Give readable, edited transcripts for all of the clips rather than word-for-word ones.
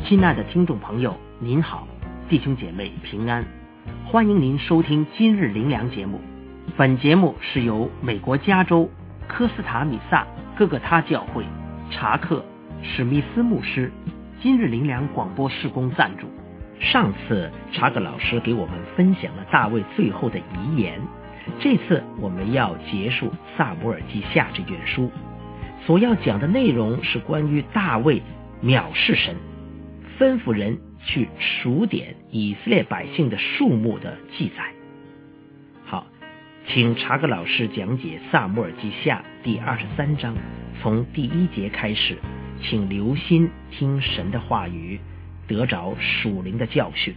亲爱的听众朋友，您好，弟兄姐妹平安，欢迎您收听今日灵粮节目。本节目是由美国加州科斯塔米萨哥哥他教会查克史密斯牧师今日灵粮广播事工赞助。上次查克老师给我们分享了大卫最后的遗言，这次我们要结束撒母耳记下这卷书，所要讲的内容是关于大卫藐视神，吩咐人去数点以色列百姓的数目的记载。好，请查克老师讲解撒母耳记下第23章，从第1节开始，请留心听神的话语，得着属灵的教训。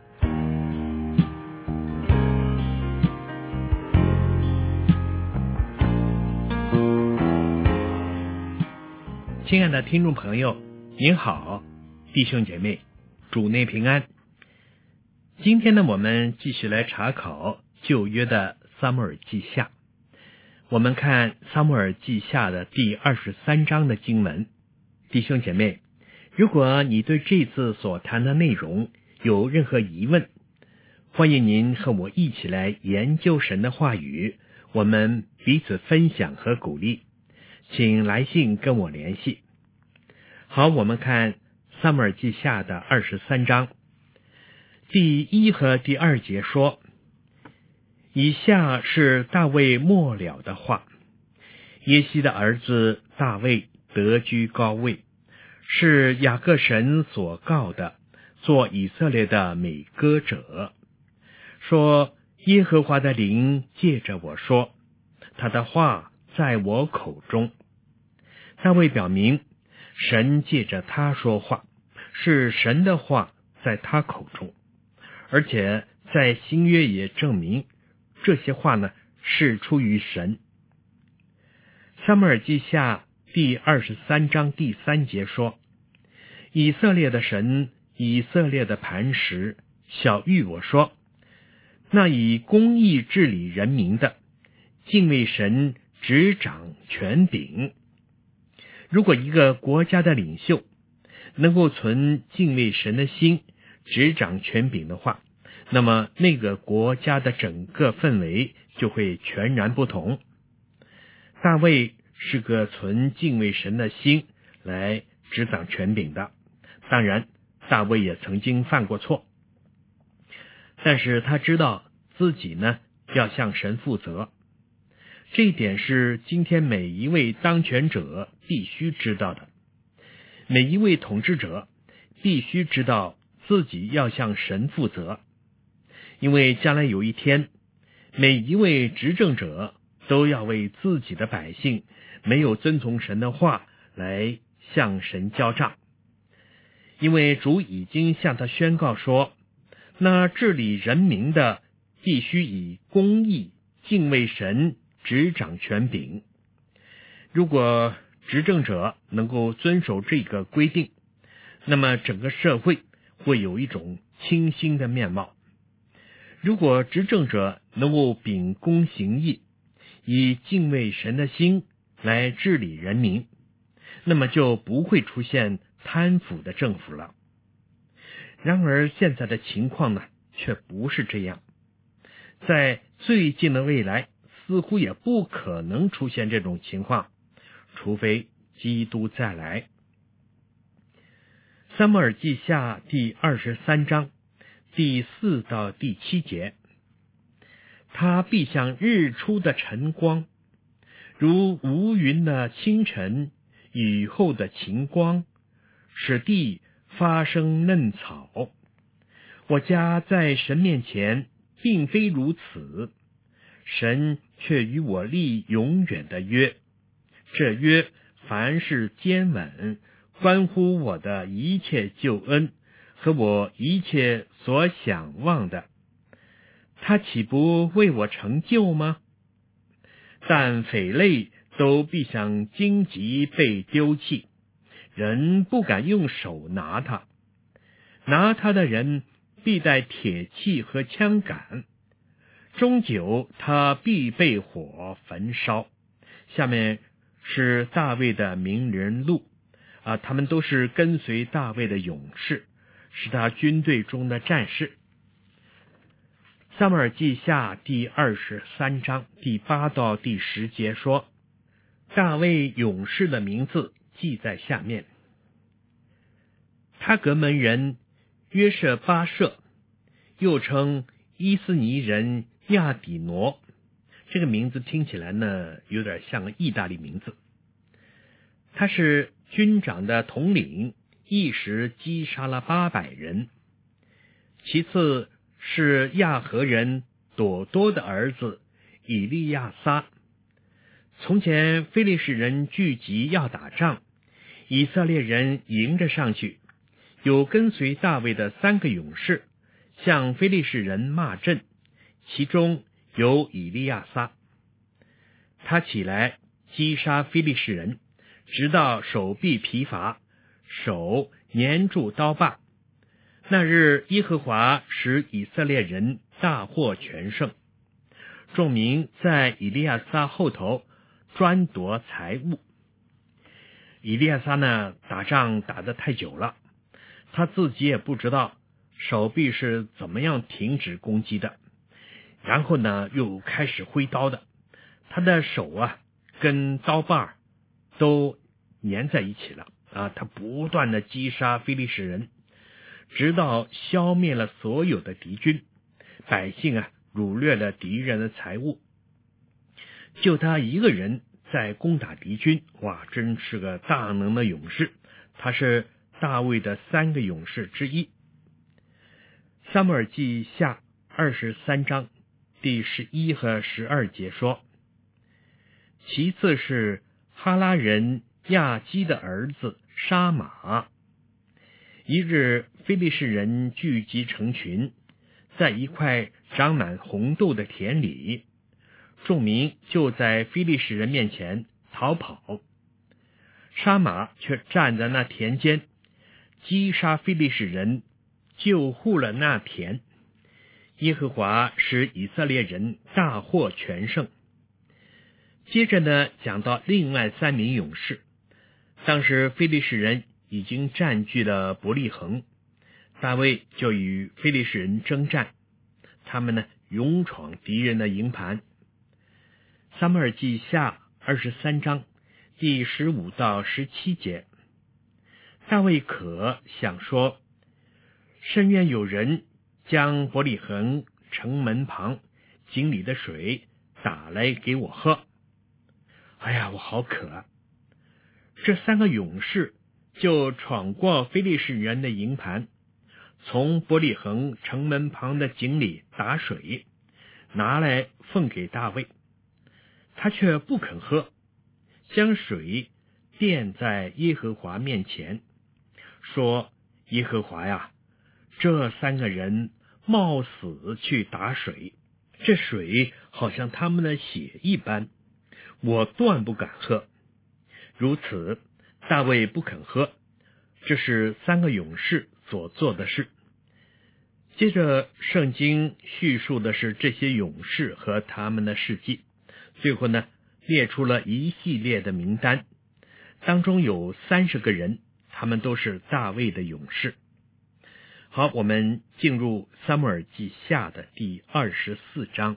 亲爱的听众朋友，您好，弟兄姐妹，主内平安。今天呢，我们继续来查考旧约的撒母耳记下。我们看撒母耳记下的第23章的经文。弟兄姐妹，如果你对这次所谈的内容有任何疑问，欢迎您和我一起来研究神的话语，我们彼此分享和鼓励。请来信跟我联系。好，我们看撒母耳记下的23章第1和第2节说，以下是大卫末了的话：耶西的儿子大卫得居高位，是雅各神所告的，做以色列的美歌者，说耶和华的灵借着我说，他的话在我口中。大卫表明神借着他说话，是神的话在他口中，而且在新约也证明这些话呢是出于神。撒母耳记下第23章第3节说，以色列的神，以色列的磐石，晓谕我说，那以公义治理人民的，敬畏神，执掌权柄。如果一个国家的领袖能够存敬畏神的心，执掌权柄的话，那么那个国家的整个氛围就会全然不同。大卫是个存敬畏神的心来执掌权柄的，当然大卫也曾经犯过错，但是他知道自己呢要向神负责，这一点是今天每一位当权者必须知道的。每一位统治者必须知道自己要向神负责，因为将来有一天，每一位执政者都要为自己的百姓没有遵从神的话来向神交账。因为主已经向他宣告说，那治理人民的必须以公义、敬畏神，执掌权柄。如果执政者能够遵守这个规定，那么整个社会会有一种清新的面貌。如果执政者能够秉公行义，以敬畏神的心来治理人民，那么就不会出现贪腐的政府了。然而现在的情况呢，却不是这样。在最近的未来，似乎也不可能出现这种情况，除非基督再来。撒母耳记下第23章第4到第7节，他必像日出的晨光，如无云的清晨，雨后的晴光，使地发生嫩草。我家在神面前并非如此，神却与我立永远的约，这约凡是坚稳，关乎我的一切救恩和我一切所想望的，他岂不为我成就吗？但匪类都必像荆棘被丢弃，人不敢用手拿它，拿它的人必带铁器和枪杆，终究他必被火焚烧。下面是大卫的名人录， 他们都是跟随大卫的勇士，是他军队中的战士。撒母耳记下第23章第8到第10节说，大卫勇士的名字记在下面：他革门人约舍巴舍，又称伊斯尼人亚底挪，这个名字听起来呢有点像个意大利名字。他是军长的统领，一时击杀了800人。其次是亚和人朵多的儿子以利亚撒。从前非利士人聚集要打仗，以色列人迎着上去，有跟随大卫的3个勇士向非利士人骂阵，其中有以利亚撒。他起来击杀非利士人，直到手臂疲乏，手粘住刀把。那日耶和华使以色列人大获全胜，众民在以利亚撒后头专夺财物。以利亚撒呢，打仗打得太久了，他自己也不知道手臂是怎么样停止攻击的，然后呢又开始挥刀的，他的手跟刀把都粘在一起了他不断的击杀非利士人，直到消灭了所有的敌军，百姓掳掠了敌人的财物，就他一个人在攻打敌军。真是个大能的勇士，他是大卫的3个勇士之一。撒母耳记下23章第11和12节说，其次是哈拉人亚基的儿子沙马。一日非利士人聚集成群，在一块长满红豆的田里，众民就在非利士人面前逃跑，沙马却站在那田间，击杀非利士人，救护了那田。耶和华使以色列人大获全胜。接着呢，讲到另外3名勇士。当时非利士人已经占据了伯利恒，大卫就与非利士人征战，他们呢勇闯敌人的营盘。撒母耳记下23章第15到17节，大卫可想说，深愿有人将伯利恒城门旁井里的水打来给我喝。我好渴这3个勇士就闯过非利士人的营盘，从伯利恒城门旁的井里打水，拿来奉给大卫。他却不肯喝，将水奠在耶和华面前，说，耶和华呀，这3个人冒死去打水，这水好像他们的血一般，我断不敢喝。如此，大卫不肯喝，这是3个勇士所做的事。接着圣经叙述的是这些勇士和他们的事迹，最后呢列出了一系列的名单，当中有30个人，他们都是大卫的勇士。好，我们进入撒母耳记下的第24章。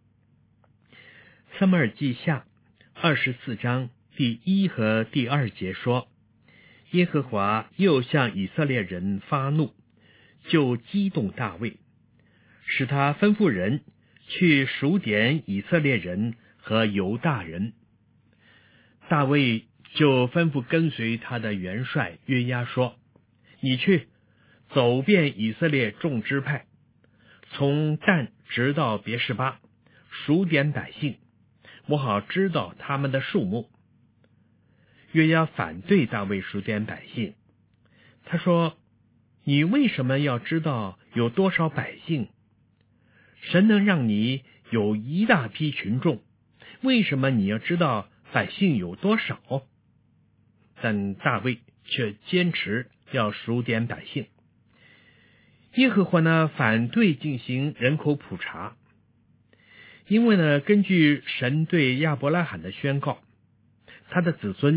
撒母耳记下24章第1和第2节说，耶和华又向以色列人发怒，就激动大卫，使他吩咐人去数点以色列人和犹大人。大卫就吩咐跟随他的元帅约押说，你去走遍以色列众支派，从但直到别是巴，数点百姓，我好知道他们的数目。约押反对大卫数点百姓，他说，你为什么要知道有多少百姓？神能让你有一大批群众，为什么你要知道百姓有多少？但大卫却坚持要数点百姓。耶和华呢反对进行人口普查，因为呢根据神对亚伯拉罕的宣告，他的子孙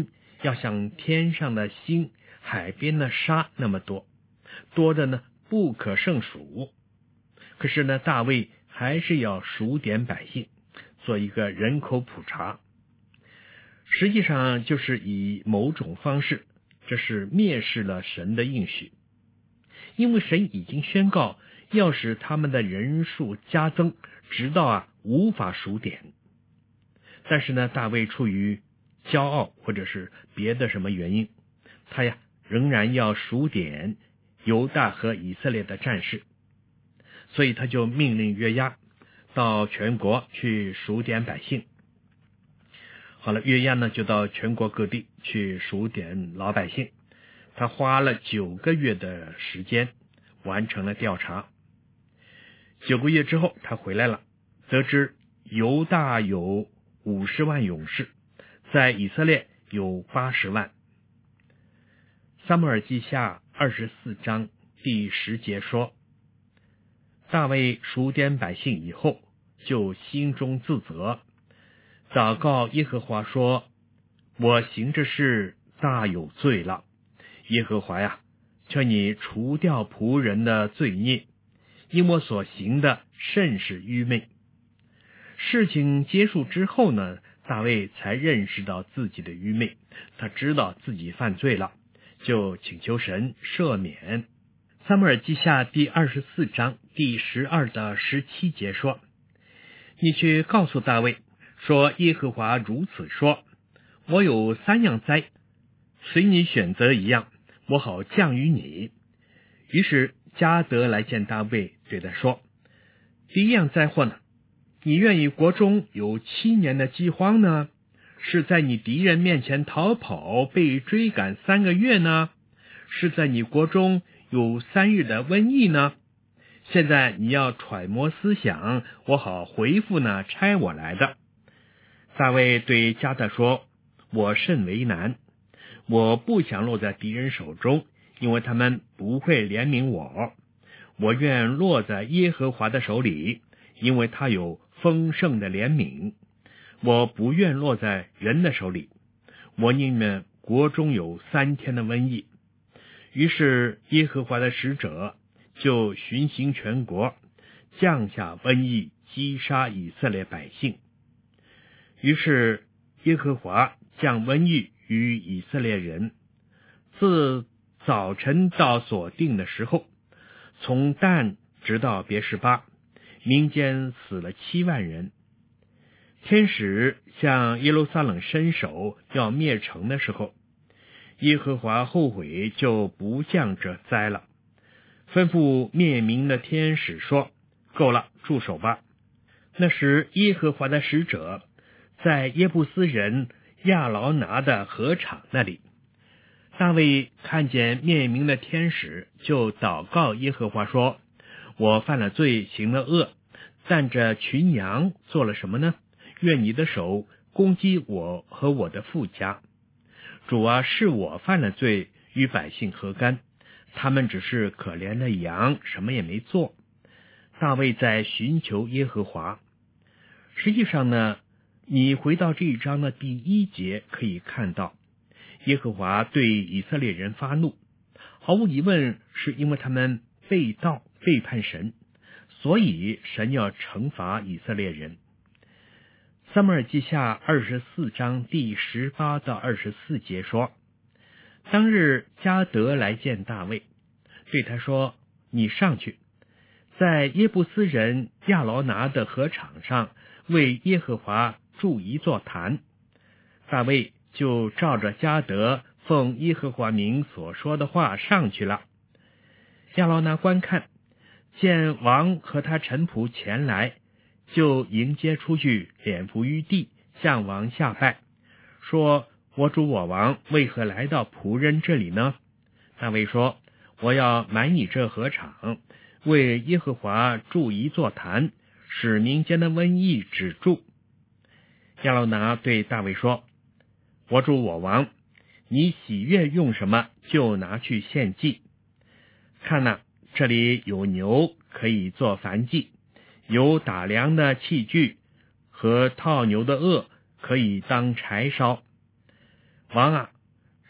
要像天上的星、海边的沙那么多，多的呢不可胜数。可是呢，大卫还是要数点百姓，做一个人口普查，实际上就是以某种方式，这是蔑视了神的应许。因为神已经宣告要使他们的人数加增，直到无法数点。但是呢，大卫出于骄傲或者是别的什么原因，他仍然要数点犹大和以色列的战士，所以他就命令约押到全国去数点百姓。好了，约押呢就到全国各地去数点老百姓，他花了9个月的时间完成了调查。9个月之后他回来了，得知犹大有50万勇士，在以色列有80万。撒母耳记下24章第10节说，大卫数点百姓以后，就心中自责，祷告耶和华说，我行这事大有罪了。耶和华呀，求你除掉仆人的罪孽，因我所行的甚是愚昧。事情结束之后呢，大卫才认识到自己的愚昧，他知道自己犯罪了，就请求神赦免。撒母耳记下第24章第12到17节说，你去告诉大卫说，耶和华如此说，我有3样灾，随你选择一样，我好降于你。于是迦得来见大卫，对他说，第一样灾祸呢，你愿意国中有7年的饥荒呢，是在你敌人面前逃跑被追赶3个月呢，是在你国中有3日的瘟疫呢？现在你要揣摩思想，我好回复那差我来的。大卫对迦得说，我甚为难，我不想落在敌人手中，因为他们不会怜悯我。我愿落在耶和华的手里，因为他有丰盛的怜悯。我不愿落在人的手里，我宁愿国中有3天的瘟疫。于是耶和华的使者就巡行全国，降下瘟疫，击杀以色列百姓。于是耶和华降瘟疫于以色列人，自早晨到所定的时候，从但直到别是巴，民间死了7万人。天使向耶路撒冷伸手要灭城的时候，耶和华后悔，就不降这灾了，吩咐灭民的天使说，够了，住手吧。那时耶和华的使者在耶布斯人亚劳拿的禾场那里，大卫看见灭民的天使，就祷告耶和华说，我犯了罪，行了恶，但这群羊做了什么呢？愿你的手攻击我和我的父家。主啊，是我犯了罪，与百姓何干？他们只是可怜的羊，什么也没做。大卫在寻求耶和华。实际上呢，你回到这一章的第1节可以看到，耶和华对以色列人发怒，毫无疑问是因为他们背道背叛神，所以神要惩罚以色列人。撒母耳记下24章第18到24节说，当日迦得来见大卫，对他说，你上去，在耶布斯人亚劳拿的禾场上为耶和华筑一座坛。大卫就照着迦得奉耶和华名所说的话上去了。亚劳拿观看，见王和他臣仆前来，就迎接出去，脸伏于地，向王下拜，说，我主我王为何来到仆人这里呢？大卫说，我要买你这禾场，为耶和华筑一座坛，使民间的瘟疫止住。亚劳拿对大卫说，我主我王，你喜悦用什么，就拿去献祭。看哪，这里有牛可以做燔祭，有打粮的器具和套牛的轭可以当柴烧。王啊，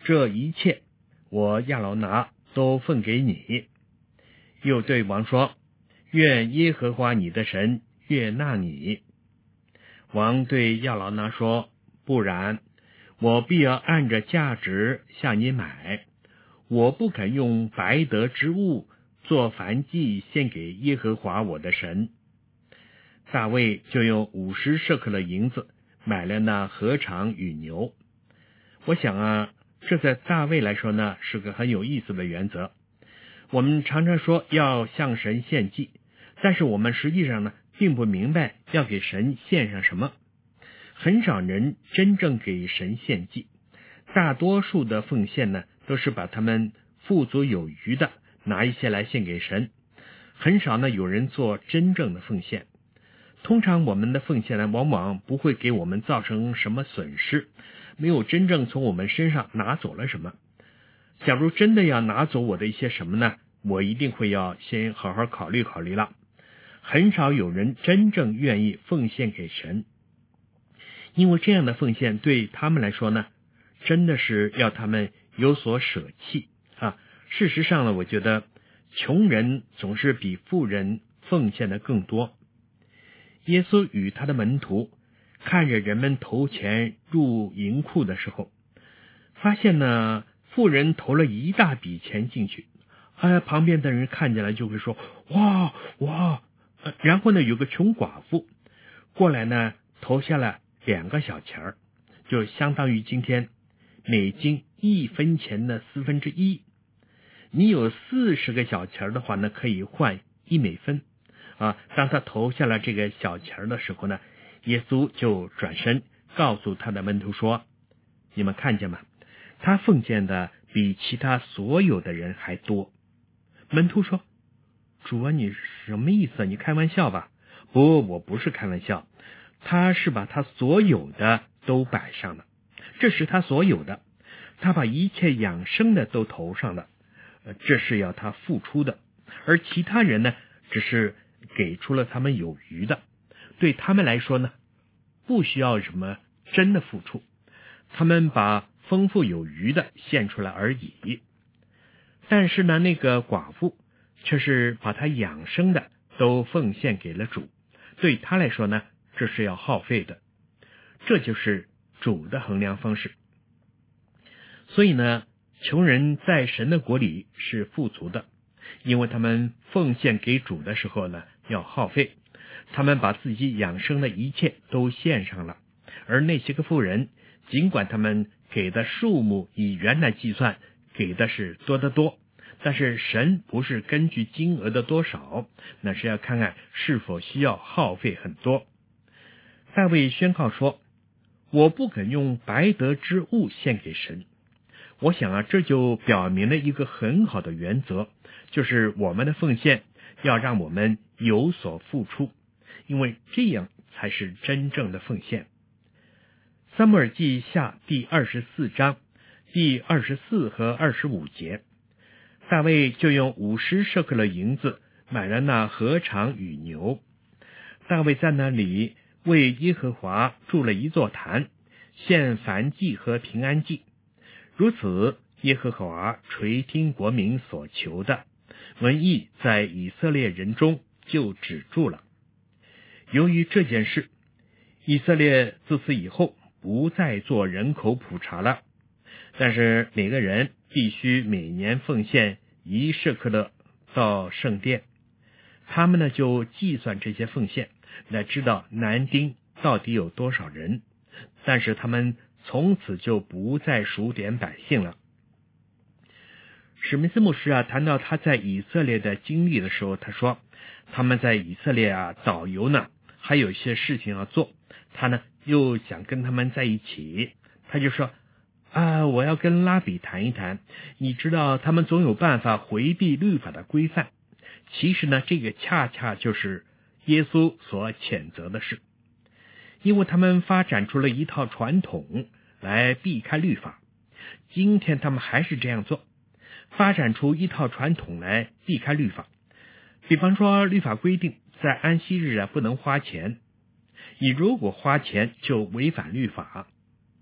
这一切我亚劳拿都奉给你。又对王说，愿耶和华你的神悦纳你。王对亚劳拿说，不然，我必要按着价值向你买，我不肯用白得之物做燔祭献给耶和华我的神。大卫就用50舍客勒银子买了那禾场与牛。我想这在大卫来说呢，是个很有意思的原则。我们常常说要向神献祭，但是我们实际上呢，并不明白要给神献上什么。很少人真正给神献祭，大多数的奉献呢，都是把他们富足有余的拿一些来献给神，很少呢有人做真正的奉献。通常我们的奉献呢，往往不会给我们造成什么损失，没有真正从我们身上拿走了什么。假如真的要拿走我的一些什么呢，我一定会要先好好考虑考虑了。很少有人真正愿意奉献给神，因为这样的奉献对他们来说呢，真的是要他们有所舍弃事实上呢，我觉得穷人总是比富人奉献的更多。耶稣与他的门徒看着人们投钱入银库的时候，发现呢，富人投了一大笔钱进去，旁边的人看见了就会说哇，然后呢，有个穷寡妇过来呢，投下了2个小钱儿，就相当于今天美金1分钱的1/4。你有40个小钱的话呢，可以换1美分当他投下了这个小钱的时候呢，耶稣就转身告诉他的门徒说，你们看见吗？他奉献的比其他所有的人还多。门徒说，主啊，你什么意思？你开玩笑吧？不，我不是开玩笑，他是把他所有的都摆上了，这是他所有的，他把一切养生的都投上了，这是要他付出的。而其他人呢，只是给出了他们有余的，对他们来说呢，不需要什么真的付出，他们把丰富有余的献出来而已。但是呢，那个寡妇却是把他养生的都奉献给了主，对他来说呢，这是要耗费的，这就是主的衡量方式。所以呢，穷人在神的国里是富足的，因为他们奉献给主的时候呢，要耗费，他们把自己养生的一切都献上了。而那些个富人，尽管他们给的数目以元来计算，给的是多得多，但是神不是根据金额的多少，那是要看看是否需要耗费很多。大卫宣告说，我不肯用白得之物献给神。我想这就表明了一个很好的原则，就是我们的奉献要让我们有所付出，因为这样才是真正的奉献。撒母耳记下第24章第24和25节，大卫就用50舍客勒银子买了那禾场与牛。大卫在那里为耶和华筑了一座坛，献燔祭和平安祭。如此，耶和华垂听国民所求的，瘟疫在以色列人中就止住了。由于这件事，以色列自此以后不再做人口普查了，但是每个人必须每年奉献1舍客勒到圣殿。他们呢就计算这些奉献，来知道男丁到底有多少人，但是他们从此就不再数点百姓了。史密斯牧师谈到他在以色列的经历的时候，他说他们在以色列导游呢还有一些事情要做，他呢又想跟他们在一起，他就说我要跟拉比谈一谈，你知道他们总有办法回避律法的规范。其实呢，这个恰恰就是耶稣所谴责的事，因为他们发展出了一套传统来避开律法。今天他们还是这样做，发展出一套传统来避开律法。比方说，律法规定在安息日不能花钱，你如果花钱就违反律法。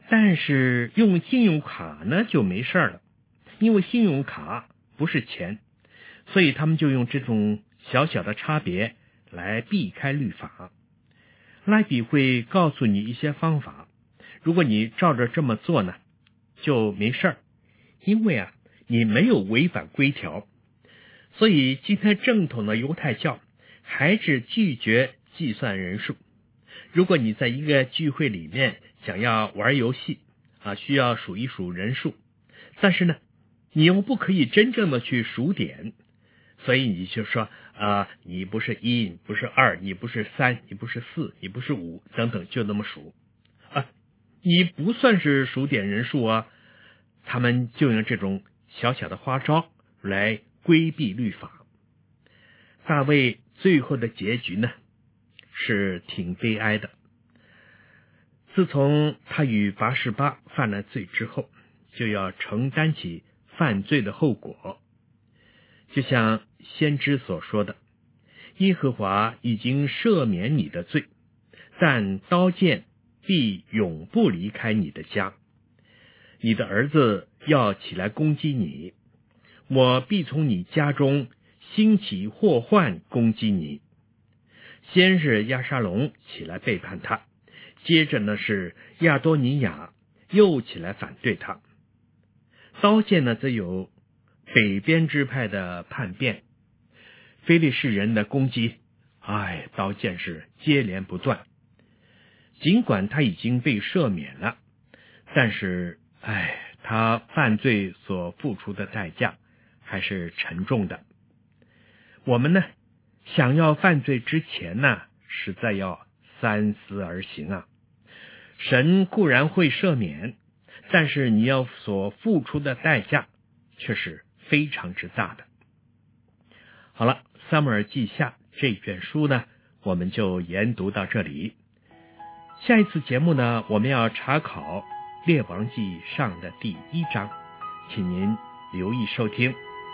但是用信用卡呢就没事了，因为信用卡不是钱，所以他们就用这种小小的差别来避开律法。拉比会告诉你一些方法，如果你照着这么做呢，就没事儿，因为你没有违反规条。所以今天正统的犹太教还是拒绝计算人数。如果你在一个聚会里面想要玩游戏需要数一数人数，但是呢你又不可以真正的去数点，所以你就说你不是1，你不是2，你不是3，你不是4，你不是5等等，就那么数你不算是数点人数他们就用这种小小的花招来规避律法。大卫最后的结局呢是挺悲哀的。自从他与拔示巴犯了罪之后，就要承担起犯罪的后果。就像先知所说的，耶和华已经赦免你的罪，但刀剑必永不离开你的家。你的儿子要起来攻击你，我必从你家中兴起祸患攻击你。先是押沙龙起来背叛他，接着呢是亚多尼雅又起来反对他。刀剑呢则有北边支派的叛变，非利士人的攻击，刀剑是接连不断。尽管他已经被赦免了，但是他犯罪所付出的代价还是沉重的。我们呢想要犯罪之前呢，实在要三思而行神固然会赦免，但是你要所付出的代价却是非常之大的。好了，撒母耳记下这卷书呢，我们就研读到这里。下一次节目呢，我们要查考列王记上的第1章，请您留意收听。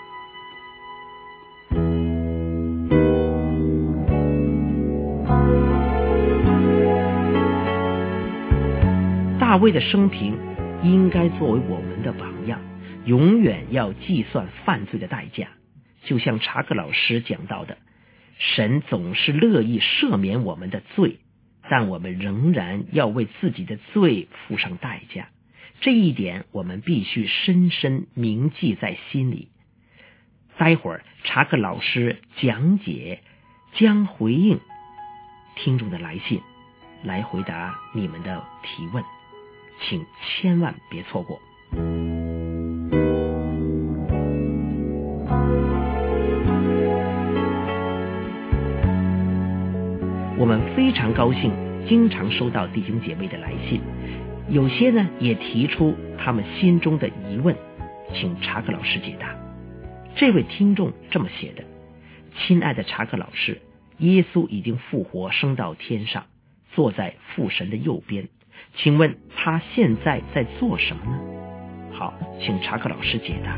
大卫的生平应该作为我们的榜样，永远要计算犯罪的代价。就像查克老师讲到的，神总是乐意赦免我们的罪，但我们仍然要为自己的罪付上代价。这一点我们必须深深铭记在心里。待会儿查克老师讲解将回应听众的来信，来回答你们的提问，请千万别错过。我们非常高兴经常收到弟兄姐妹的来信，有些呢也提出他们心中的疑问，请查克老师解答。这位听众这么写的：亲爱的查克老师，耶稣已经复活升到天上，坐在父神的右边，请问他现在在做什么呢？好，请查克老师解答。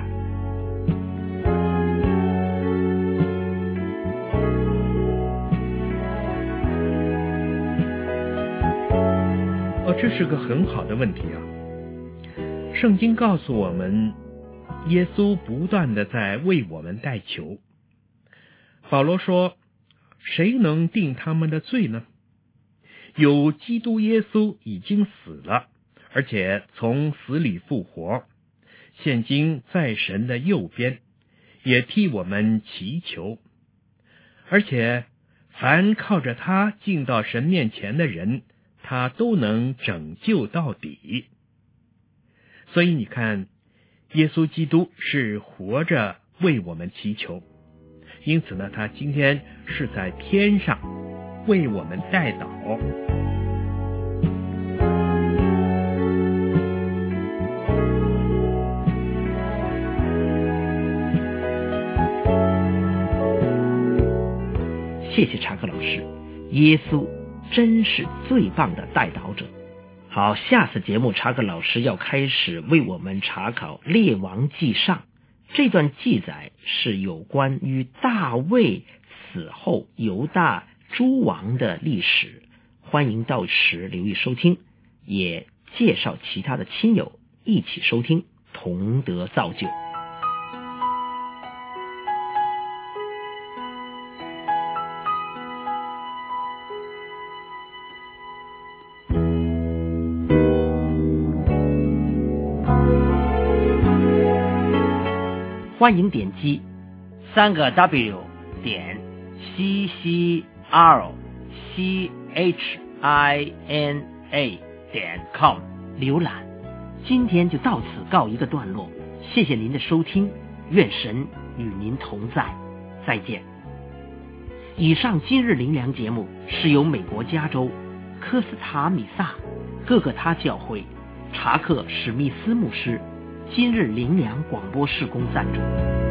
这是个很好的问题圣经告诉我们，耶稣不断的在为我们代求。保罗说，谁能定他们的罪呢？有基督耶稣已经死了，而且从死里复活，现今在神的右边，也替我们祈求。而且凡靠着他进到神面前的人，他都能拯救到底。所以你看，耶稣基督是活着为我们祈求，因此呢，他今天是在天上为我们代祷。 谢谢查克老师，耶稣真是最棒的代祷者。好，下次节目查克老师要开始为我们查考列王纪上，这段记载是有关于大卫死后犹大诸王的历史，欢迎到时留意收听，也介绍其他的亲友一起收听，同得造就。欢迎点击3W CCRCHINA.com 浏览。今天就到此告一个段落，谢谢您的收听，愿神与您同在，再见。以上今日灵粮节目是由美国加州科斯塔米萨各个他教会查克史密斯牧师今日灵粮广播事工赞助。